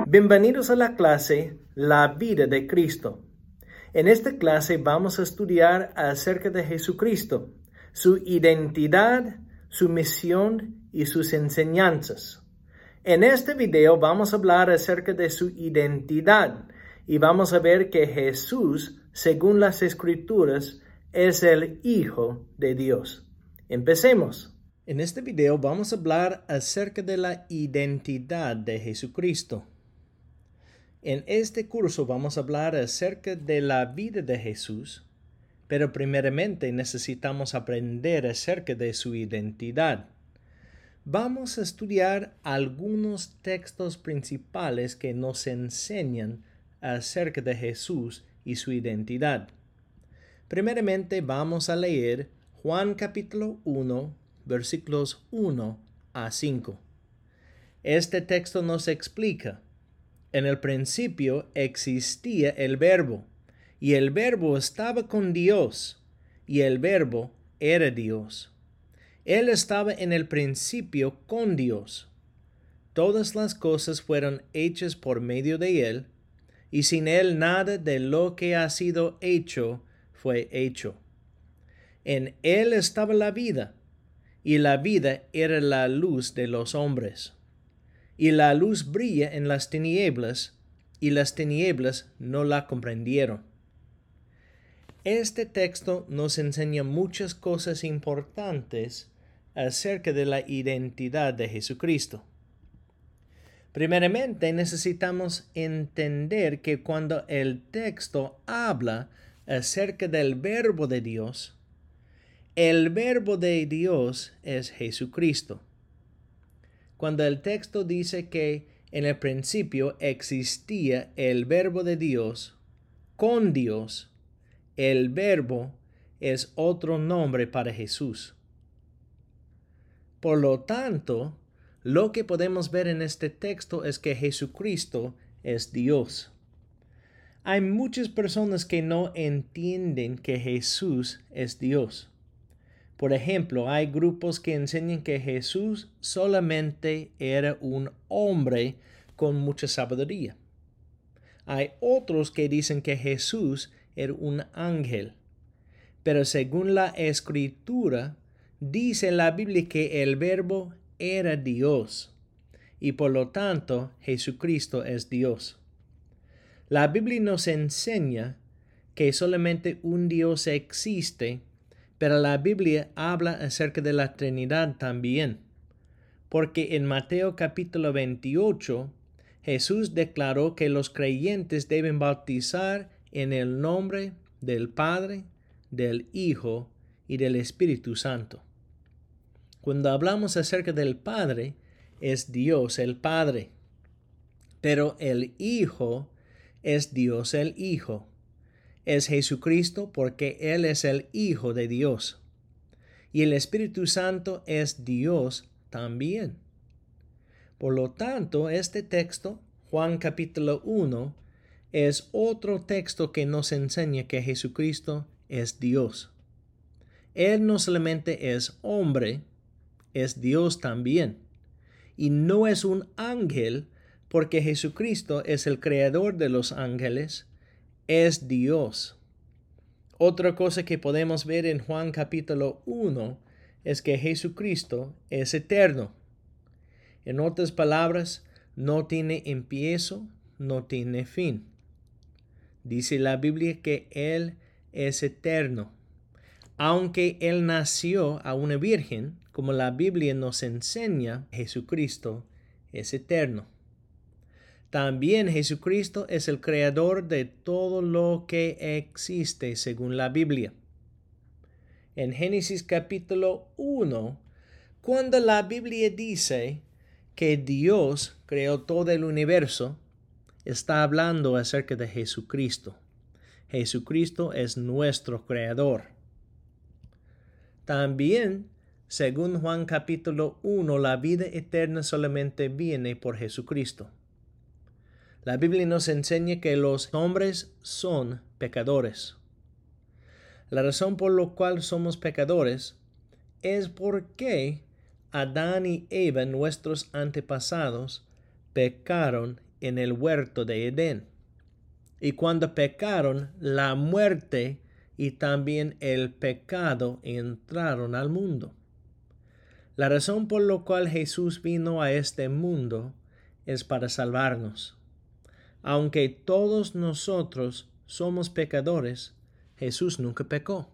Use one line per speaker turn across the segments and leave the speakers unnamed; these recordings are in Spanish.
Bienvenidos a la clase La vida de Cristo. En esta clase vamos a estudiar acerca de Jesucristo, su identidad, su misión y sus enseñanzas. En este video vamos a hablar acerca de su identidad y vamos a ver que Jesús, según las Escrituras, es el Hijo de Dios. Empecemos. En este video vamos a hablar acerca de la identidad de Jesucristo. En este curso vamos a hablar acerca de la vida de Jesús, pero primeramente necesitamos aprender acerca de su identidad. Vamos a estudiar algunos textos principales que nos enseñan acerca de Jesús y su identidad. Primeramente vamos a leer Juan capítulo 1, versículos 1 a 5. Este texto nos explica: en el principio existía el Verbo, y el Verbo estaba con Dios, y el Verbo era Dios. Él estaba en el principio con Dios. Todas las cosas fueron hechas por medio de Él, y sin Él nada de lo que ha sido hecho fue hecho. En Él estaba la vida, y la vida era la luz de los hombres. Y la luz brilla en las tinieblas, y las tinieblas no la comprendieron. Este texto nos enseña muchas cosas importantes acerca de la identidad de Jesucristo. Primeramente, necesitamos entender que cuando el texto habla acerca del Verbo de Dios, el Verbo de Dios es Jesucristo. Cuando el texto dice que en el principio existía el Verbo de Dios, con Dios, el Verbo es otro nombre para Jesús. Por lo tanto, lo que podemos ver en este texto es que Jesucristo es Dios. Hay muchas personas que no entienden que Jesús es Dios. Por ejemplo, hay grupos que enseñan que Jesús solamente era un hombre con mucha sabiduría. Hay otros que dicen que Jesús era un ángel. Pero según la Escritura, dice la Biblia que el Verbo era Dios, y por lo tanto Jesucristo es Dios. La Biblia nos enseña que solamente un Dios existe, pero la Biblia habla acerca de la Trinidad también, porque en Mateo capítulo 28, Jesús declaró que los creyentes deben bautizar en el nombre del Padre, del Hijo y del Espíritu Santo. Cuando hablamos acerca del Padre, es Dios el Padre, pero el Hijo es Dios el Hijo. Es Jesucristo porque Él es el Hijo de Dios. Y el Espíritu Santo es Dios también. Por lo tanto, este texto, Juan capítulo 1, es otro texto que nos enseña que Jesucristo es Dios. Él no solamente es hombre, es Dios también. Y no es un ángel porque Jesucristo es el creador de los ángeles, es Dios. Otra cosa que podemos ver en Juan capítulo 1 es que Jesucristo es eterno. En otras palabras, no tiene empiezo, no tiene fin. Dice la Biblia que Él es eterno. Aunque Él nació a una virgen, como la Biblia nos enseña, Jesucristo es eterno. También Jesucristo es el creador de todo lo que existe según la Biblia. En Génesis capítulo 1, cuando la Biblia dice que Dios creó todo el universo, está hablando acerca de Jesucristo. Jesucristo es nuestro creador. También, según Juan capítulo 1, la vida eterna solamente viene por Jesucristo. La Biblia nos enseña que los hombres son pecadores. La razón por la cual somos pecadores es porque Adán y Eva, nuestros antepasados, pecaron en el huerto de Edén. Y cuando pecaron, la muerte y también el pecado entraron al mundo. La razón por la cual Jesús vino a este mundo es para salvarnos. Aunque todos nosotros somos pecadores, Jesús nunca pecó.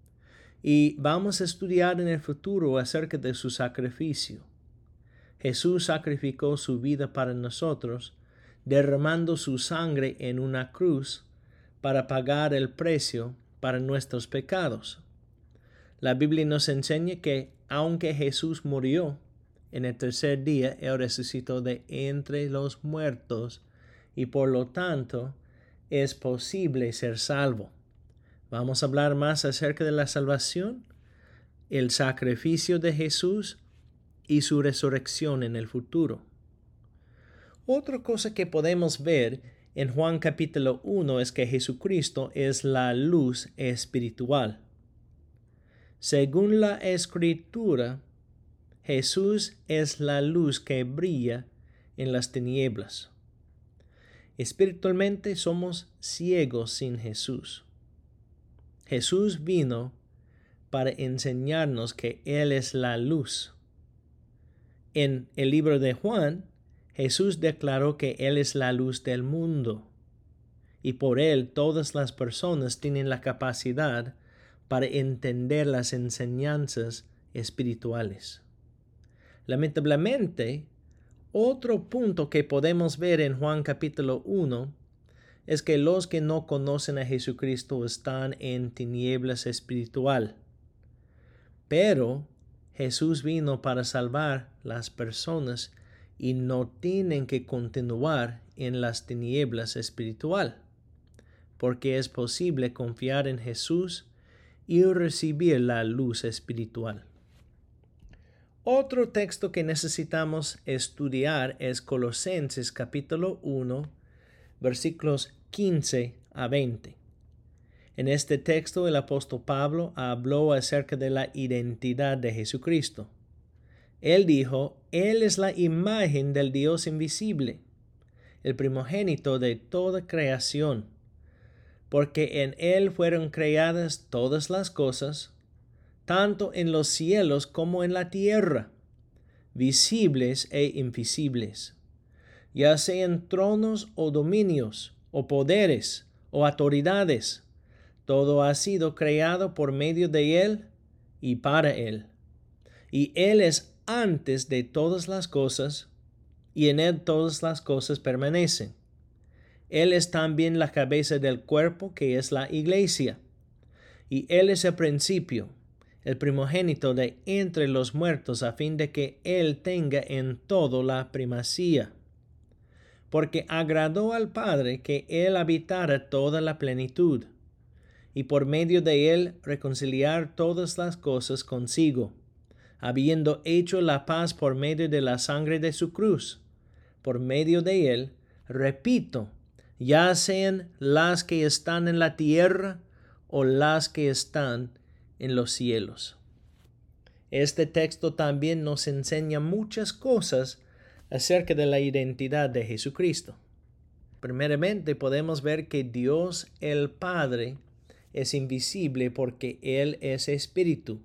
Y vamos a estudiar en el futuro acerca de su sacrificio. Jesús sacrificó su vida para nosotros, derramando su sangre en una cruz para pagar el precio para nuestros pecados. La Biblia nos enseña que aunque Jesús murió, en el tercer día Él resucitó de entre los muertos y por lo tanto es posible ser salvo. Vamos a hablar más acerca de la salvación, el sacrificio de Jesús y su resurrección en el futuro. Otra cosa que podemos ver en Juan capítulo 1 es que Jesucristo es la luz espiritual. Según la Escritura, Jesús es la luz que brilla en las tinieblas. Espiritualmente somos ciegos sin Jesús. Jesús vino para enseñarnos que Él es la luz. En el libro de Juan, Jesús declaró que Él es la luz del mundo, y por Él todas las personas tienen la capacidad para entender las enseñanzas espirituales. Lamentablemente, otro punto que podemos ver en Juan capítulo 1 es que los que no conocen a Jesucristo están en tinieblas espiritual. Pero Jesús vino para salvar las personas y no tienen que continuar en las tinieblas espiritual, porque es posible confiar en Jesús y recibir la luz espiritual. Otro texto que necesitamos estudiar es Colosenses capítulo 1, versículos 15 a 20. En este texto el apóstol Pablo habló acerca de la identidad de Jesucristo. Él dijo, Él es la imagen del Dios invisible, el primogénito de toda creación, porque en Él fueron creadas todas las cosas, tanto en los cielos como en la tierra, visibles e invisibles, ya sean tronos o dominios, o poderes, o autoridades. Todo ha sido creado por medio de Él y para Él. Y Él es antes de todas las cosas, y en Él todas las cosas permanecen. Él es también la cabeza del cuerpo, que es la iglesia. Y Él es el principio, el primogénito de entre los muertos, a fin de que Él tenga en todo la primacía. Porque agradó al Padre que Él habitara toda la plenitud, y por medio de Él reconciliar todas las cosas consigo, habiendo hecho la paz por medio de la sangre de su cruz. Por medio de Él, repito, ya sean las que están en la tierra o las que están en los cielos. Este texto también nos enseña muchas cosas acerca de la identidad de Jesucristo. Primeramente, podemos ver que Dios el Padre es invisible porque Él es espíritu.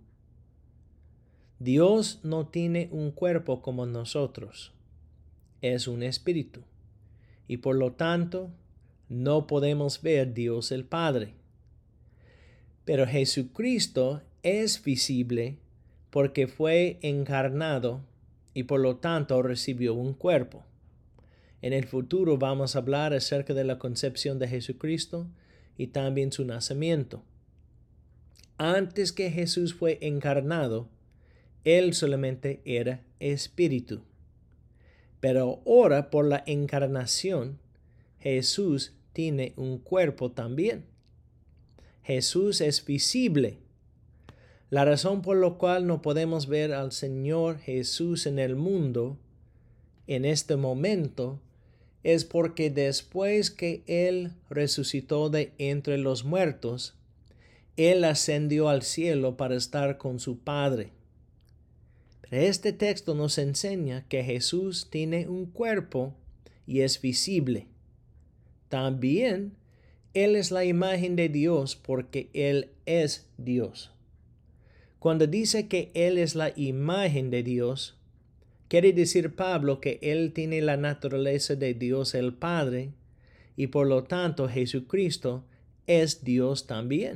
Dios no tiene un cuerpo como nosotros. Es un espíritu. Y por lo tanto, no podemos ver Dios el Padre. Pero Jesucristo es visible porque fue encarnado y por lo tanto recibió un cuerpo. En el futuro vamos a hablar acerca de la concepción de Jesucristo y también su nacimiento. Antes que Jesús fue encarnado, Él solamente era espíritu. Pero ahora, por la encarnación, Jesús tiene un cuerpo también. Jesús es visible. La razón por la cual no podemos ver al Señor Jesús en el mundo en este momento es porque después que Él resucitó de entre los muertos, Él ascendió al cielo para estar con su Padre. Pero este texto nos enseña que Jesús tiene un cuerpo y es visible. También Él es la imagen de Dios porque Él es Dios. Cuando dice que Él es la imagen de Dios, quiere decir Pablo que Él tiene la naturaleza de Dios el Padre y por lo tanto Jesucristo es Dios también.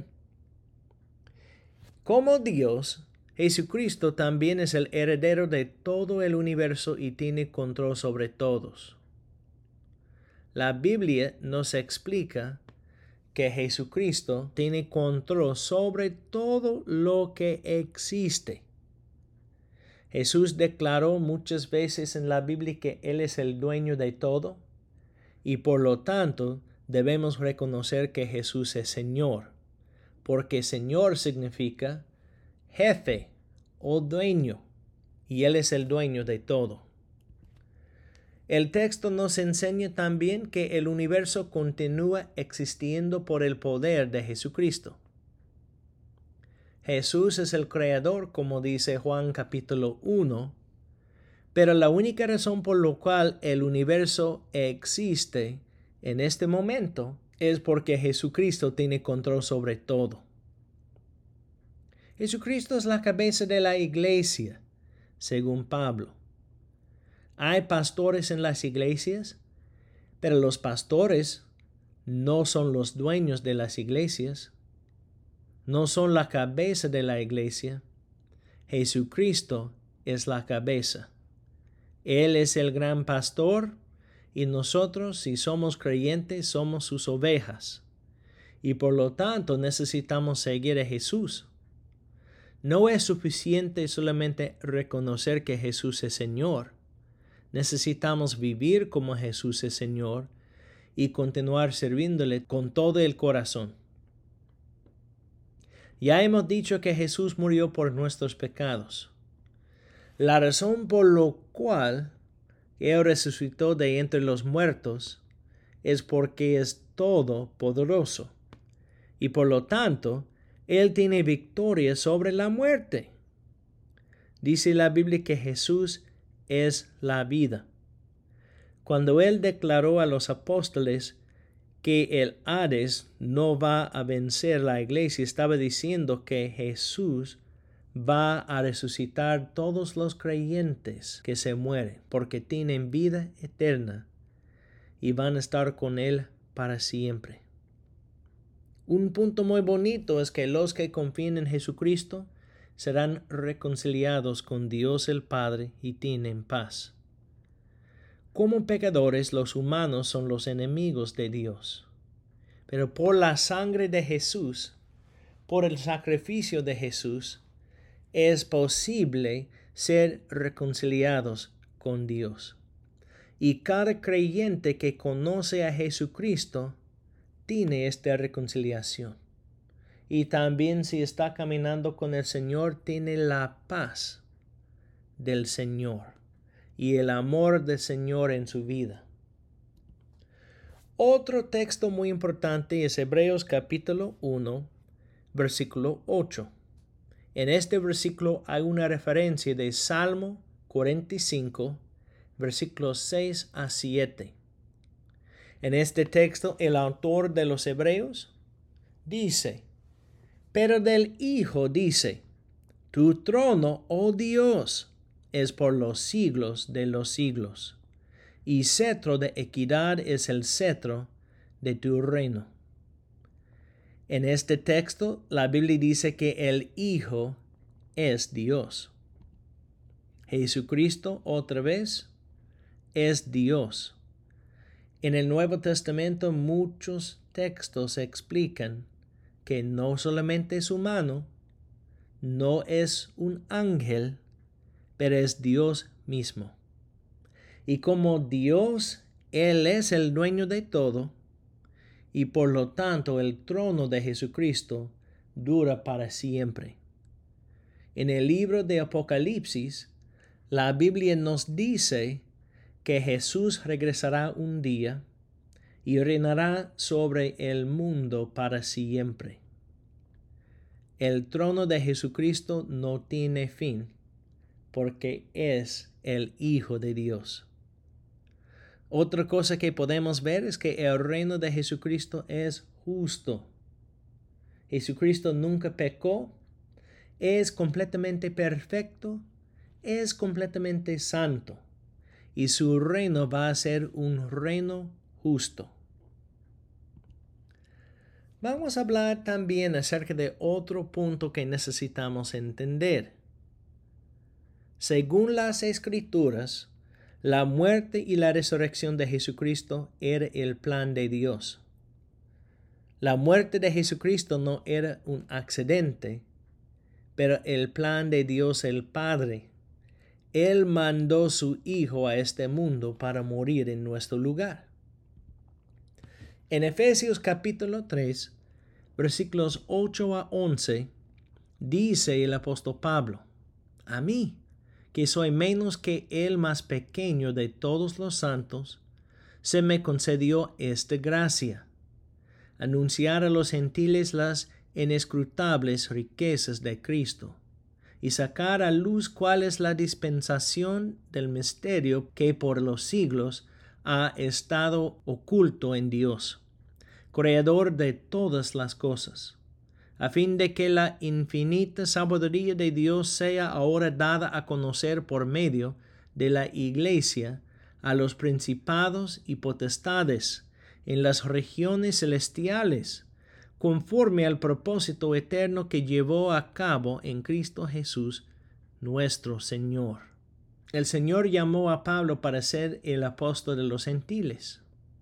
Como Dios, Jesucristo también es el heredero de todo el universo y tiene control sobre todos. La Biblia nos explica que Jesucristo tiene control sobre todo lo que existe. Jesús declaró muchas veces en la Biblia que Él es el dueño de todo y por lo tanto debemos reconocer que Jesús es Señor, porque Señor significa jefe o dueño, y Él es el dueño de todo. El texto nos enseña también que el universo continúa existiendo por el poder de Jesucristo. Jesús es el creador, como dice Juan capítulo 1, pero la única razón por la cual el universo existe en este momento es porque Jesucristo tiene control sobre todo. Jesucristo es la cabeza de la iglesia, según Pablo. Hay pastores en las iglesias, pero los pastores no son los dueños de las iglesias, no son la cabeza de la iglesia. Jesucristo es la cabeza. Él es el gran pastor y nosotros, si somos creyentes, somos sus ovejas. Y por lo tanto necesitamos seguir a Jesús. No es suficiente solamente reconocer que Jesús es Señor. Necesitamos vivir como Jesús es Señor y continuar sirviéndole con todo el corazón. Ya hemos dicho que Jesús murió por nuestros pecados. La razón por la cual Él resucitó de entre los muertos es porque es todopoderoso y por lo tanto Él tiene victoria sobre la muerte. Dice la Biblia que Jesús es la vida. Cuando Él declaró a los apóstoles que el Hades no va a vencer la iglesia, estaba diciendo que Jesús va a resucitar todos los creyentes que se mueren, porque tienen vida eterna y van a estar con Él para siempre. Un punto muy bonito es que los que confían en Jesucristo serán reconciliados con Dios el Padre y tienen paz. Como pecadores, los humanos son los enemigos de Dios. Pero por la sangre de Jesús, por el sacrificio de Jesús, es posible ser reconciliados con Dios. Y cada creyente que conoce a Jesucristo tiene esta reconciliación. Y también si está caminando con el Señor, tiene la paz del Señor y el amor del Señor en su vida. Otro texto muy importante es Hebreos capítulo 1, versículo 8. En este versículo hay una referencia de Salmo 45, versículos 6 a 7. En este texto, el autor de los Hebreos dice, pero del Hijo dice, tu trono, oh Dios, es por los siglos de los siglos, y cetro de equidad es el cetro de tu reino. En este texto, la Biblia dice que el Hijo es Dios. Jesucristo, otra vez, es Dios. En el Nuevo Testamento muchos textos explican que no solamente es humano, no es un ángel, pero es Dios mismo. Y como Dios, Él es el dueño de todo, y por lo tanto el trono de Jesucristo dura para siempre. En el libro de Apocalipsis, la Biblia nos dice que Jesús regresará un día y reinará sobre el mundo para siempre. El trono de Jesucristo no tiene fin, porque es el Hijo de Dios. Otra cosa que podemos ver es que el reino de Jesucristo es justo. Jesucristo nunca pecó, es completamente perfecto, es completamente santo, y su reino va a ser un reino justo. Vamos a hablar también acerca de otro punto que necesitamos entender. Según las Escrituras, la muerte y la resurrección de Jesucristo era el plan de Dios. La muerte de Jesucristo no era un accidente, pero el plan de Dios el Padre. Él mandó su Hijo a este mundo para morir en nuestro lugar. En Efesios capítulo 3, versículos 8 a 11, dice el apóstol Pablo: a mí, que soy menos que el más pequeño de todos los santos, se me concedió esta gracia: anunciar a los gentiles las inescrutables riquezas de Cristo, y sacar a luz cuál es la dispensación del misterio que por los siglos ha estado oculto en Dios, creador de todas las cosas, a fin de que la infinita sabiduría de Dios sea ahora dada a conocer por medio de la Iglesia a los principados y potestades en las regiones celestiales, conforme al propósito eterno que llevó a cabo en Cristo Jesús, nuestro Señor. El Señor llamó a Pablo para ser el apóstol de los gentiles.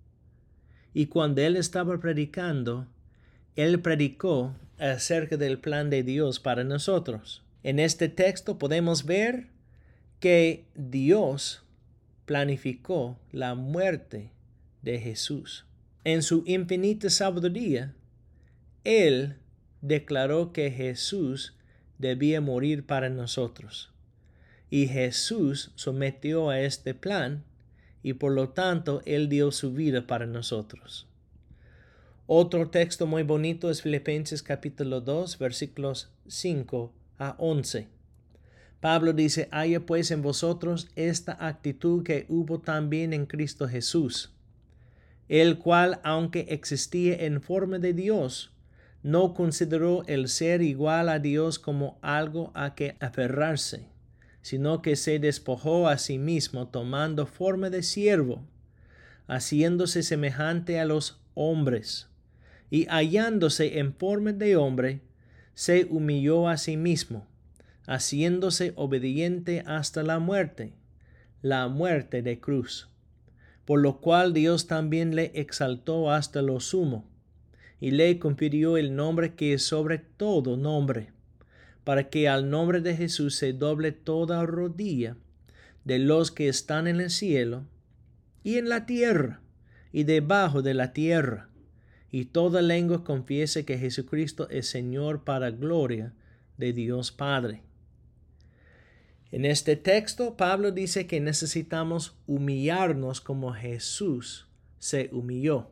Y cuando él estaba predicando, él predicó acerca del plan de Dios para nosotros. En este texto podemos ver que Dios planificó la muerte de Jesús. En su infinita sabiduría, Él declaró que Jesús debía morir para nosotros. Y Jesús sometió a este plan y por lo tanto Él dio su vida para nosotros. Otro texto muy bonito es Filipenses capítulo 2, versículos 5 a 11. Pablo dice: haya pues en vosotros esta actitud que hubo también en Cristo Jesús, el cual, aunque existía en forma de Dios, no consideró el ser igual a Dios como algo a que aferrarse, sino que se despojó a sí mismo, tomando forma de siervo, haciéndose semejante a los hombres, y hallándose en forma de hombre, se humilló a sí mismo, haciéndose obediente hasta la muerte de cruz. Por lo cual Dios también le exaltó hasta lo sumo, y le confirió el nombre que es sobre todo nombre, para que al nombre de Jesús se doble toda rodilla de los que están en el cielo, y en la tierra, y debajo de la tierra, y toda lengua confiese que Jesucristo es Señor, para gloria de Dios Padre. En este texto, Pablo dice que necesitamos humillarnos como Jesús se humilló.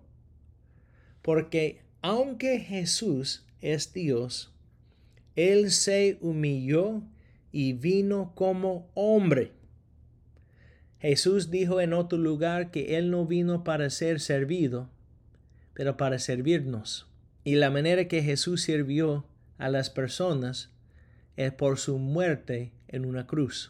Porque aunque Jesús es Dios, Él se humilló y vino como hombre. Jesús dijo en otro lugar que Él no vino para ser servido, pero para servirnos. Y la manera que Jesús sirvió a las personas es por su muerte en una cruz.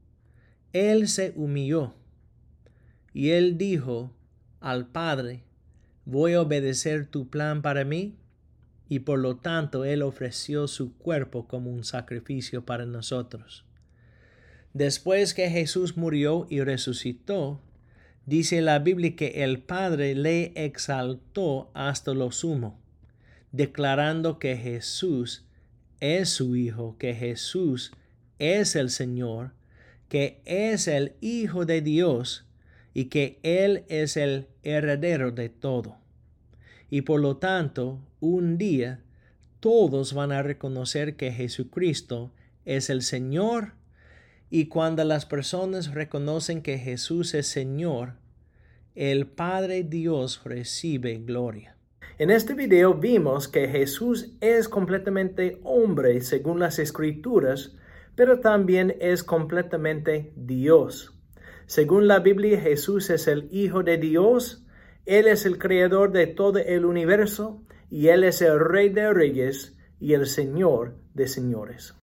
Él se humilló y Él dijo al Padre: voy a obedecer tu plan para mí, y por lo tanto Él ofreció su cuerpo como un sacrificio para nosotros. Después que Jesús murió y resucitó, dice la Biblia que el Padre le exaltó hasta lo sumo, declarando que Jesús es su Hijo, que Jesús es el Señor, que es el Hijo de Dios y que Él es el heredero de todo. Y por lo tanto, un día todos van a reconocer que Jesucristo es el Señor, y cuando las personas reconocen que Jesús es Señor, el Padre Dios recibe gloria. En este video vimos que Jesús es completamente hombre según las Escrituras, pero también es completamente Dios. Según la Biblia, Jesús es el Hijo de Dios. Él es el creador de todo el universo y Él es el Rey de Reyes y el Señor de Señores.